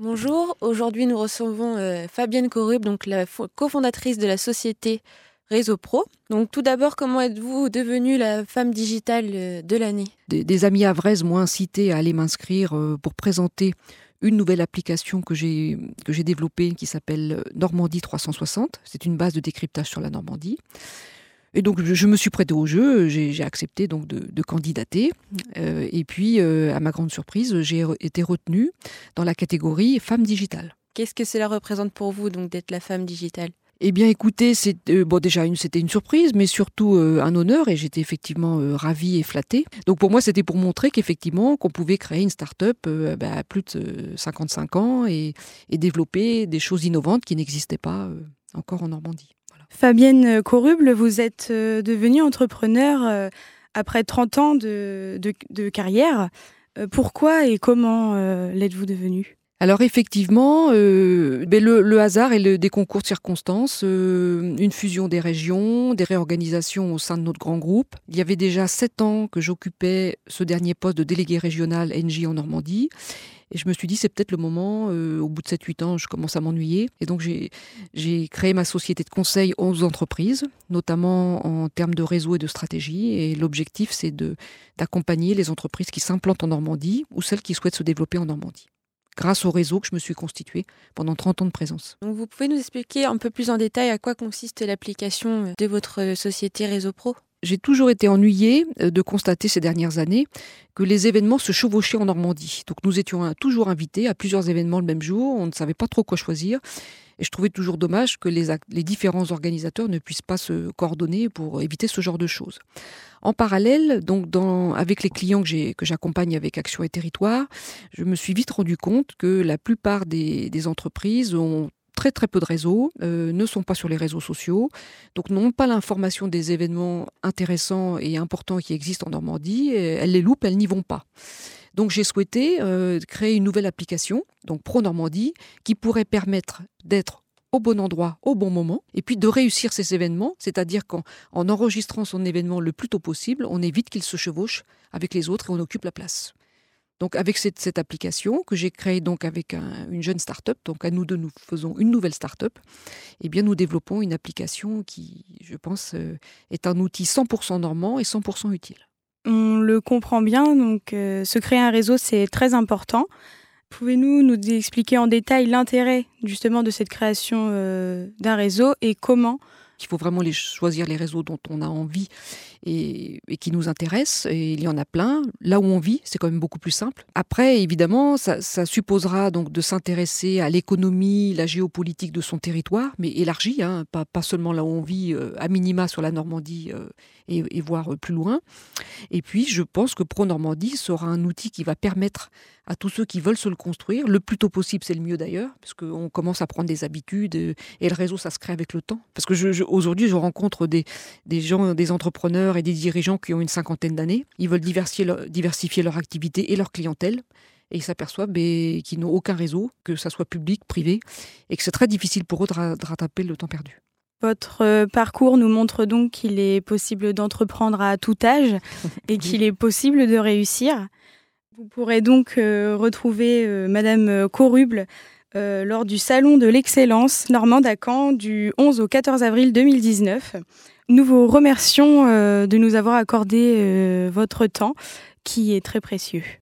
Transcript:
Bonjour, aujourd'hui nous recevons Fabienne Corrub, donc la cofondatrice de la société Réseau Pro. Donc tout d'abord, comment êtes-vous devenue la femme digitale de l'année ? Des amis havrais m'ont incité à aller m'inscrire pour présenter une nouvelle application que j'ai développée qui s'appelle Normandie 360. C'est une base de décryptage sur la Normandie. Et donc je me suis prêtée au jeu, j'ai accepté donc de candidater. Et puis à ma grande surprise, j'ai été retenue dans la catégorie femme digitale. Qu'est-ce que cela représente pour vous donc d'être la femme digitale ? Eh bien, écoutez, c'était une surprise, mais surtout un honneur, et j'étais effectivement ravie et flattée. Donc pour moi, c'était pour montrer qu'effectivement, qu'on pouvait créer une start-up à plus de 55 ans et développer des choses innovantes qui n'existaient pas encore en Normandie. Voilà. Fabienne Corrub, vous êtes devenue entrepreneur après 30 ans de carrière. Pourquoi et comment l'êtes-vous devenue ? Alors effectivement, le hasard et des concours de circonstances, une fusion des régions, des réorganisations au sein de notre grand groupe. Il y avait déjà 7 ans que j'occupais ce dernier poste de délégué régional ENGIE en Normandie. Et je me suis dit, c'est peut-être le moment, au bout de 7-8 ans, je commence à m'ennuyer. Et donc j'ai créé ma société de conseil aux entreprises, notamment en termes de réseau et de stratégie. Et l'objectif, c'est d'accompagner les entreprises qui s'implantent en Normandie ou celles qui souhaitent se développer en Normandie, grâce au réseau que je me suis constitué pendant 30 ans de présence. Donc vous pouvez nous expliquer un peu plus en détail à quoi consiste l'application de votre société Réseau Pro ? J'ai toujours été ennuyée de constater ces dernières années que les événements se chevauchaient en Normandie. Donc nous étions toujours invités à plusieurs événements le même jour, on ne savait pas trop quoi choisir. Et je trouvais toujours dommage que les différents organisateurs ne puissent pas se coordonner pour éviter ce genre de choses. En parallèle, donc avec les clients que j'accompagne avec Action et Territoire, je me suis vite rendu compte que la plupart des entreprises ont très très peu de réseaux, ne sont pas sur les réseaux sociaux, donc n'ont pas l'information des événements intéressants et importants qui existent en Normandie. Elles les loupent, elles n'y vont pas. Donc j'ai souhaité créer une nouvelle application, donc Pro Normandie, qui pourrait permettre d'être au bon endroit, au bon moment, et puis de réussir ces événements, c'est-à-dire qu'en enregistrant son événement le plus tôt possible, on évite qu'il se chevauche avec les autres et on occupe la place. Donc avec cette application que j'ai créée donc avec une jeune start-up, donc à nous deux nous faisons une nouvelle start-up, eh bien nous développons une application qui, je pense, est un outil 100% normand et 100% utile. On le comprend bien, donc se créer un réseau, c'est très important. Pouvez-vous nous expliquer en détail l'intérêt justement de cette création d'un réseau et comment ? Il faut vraiment choisir les réseaux dont on a envie et qui nous intéressent. Et il y en a plein. Là où on vit, c'est quand même beaucoup plus simple. Après, évidemment, ça supposera donc de s'intéresser à l'économie, la géopolitique de son territoire, mais élargie, pas seulement là où on vit, à minima sur la Normandie et voire plus loin. Et puis, je pense que Pro Normandie sera un outil qui va permettre à tous ceux qui veulent se le construire, le plus tôt possible, c'est le mieux d'ailleurs, parce qu'on commence à prendre des habitudes et le réseau, ça se crée avec le temps. Parce que aujourd'hui, je rencontre des gens, des entrepreneurs et des dirigeants qui ont une 50aine d'années. Ils veulent diversifier leur activité et leur clientèle. Et ils s'aperçoivent qu'ils n'ont aucun réseau, que ça soit public, privé, et que c'est très difficile pour eux de rattraper le temps perdu. Votre parcours nous montre donc qu'il est possible d'entreprendre à tout âge et qu'il est possible de réussir. Vous pourrez donc retrouver Madame Corrub lors du Salon de l'Excellence normande à Caen du 11 au 14 avril 2019. Nous vous remercions de nous avoir accordé votre temps qui est très précieux.